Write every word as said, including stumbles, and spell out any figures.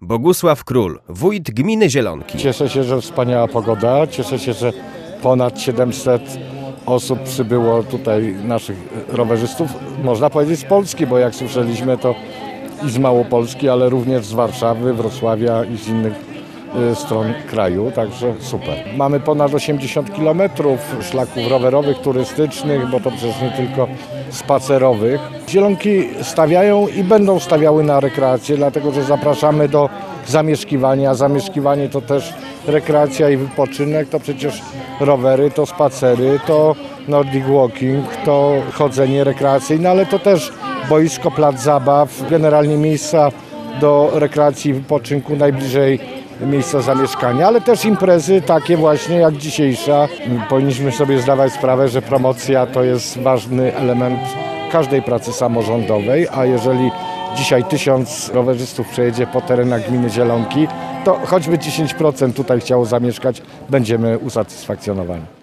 Bogusław Król, wójt gminy Zielonki. Cieszę się, że wspaniała pogoda. Cieszę się, że ponad siedemset osób przybyło tutaj, naszych rowerzystów, można powiedzieć z Polski, bo jak słyszeliśmy, to i z Małopolski, ale również z Warszawy, Wrocławia i z innych y, stron kraju, także super. Mamy ponad osiemdziesiąt kilometrów szlaków rowerowych, turystycznych, bo to przecież nie tylko spacerowych. Zielonki stawiają i będą stawiały na rekreację, dlatego że zapraszamy do zamieszkiwania. Zamieszkiwanie to też rekreacja i wypoczynek, to przecież rowery, to spacery, to nordic walking, to chodzenie rekreacyjne, ale to też boisko, plac zabaw, generalnie miejsca do rekreacji i wypoczynku najbliżej miejsca zamieszkania, ale też imprezy takie właśnie jak dzisiejsza. Powinniśmy sobie zdawać sprawę, że promocja to jest ważny element każdej pracy samorządowej, a jeżeli dzisiaj tysiąc rowerzystów przejedzie po terenach gminy Zielonki, to choćby dziesięć procent tutaj chciało zamieszkać, będziemy usatysfakcjonowani.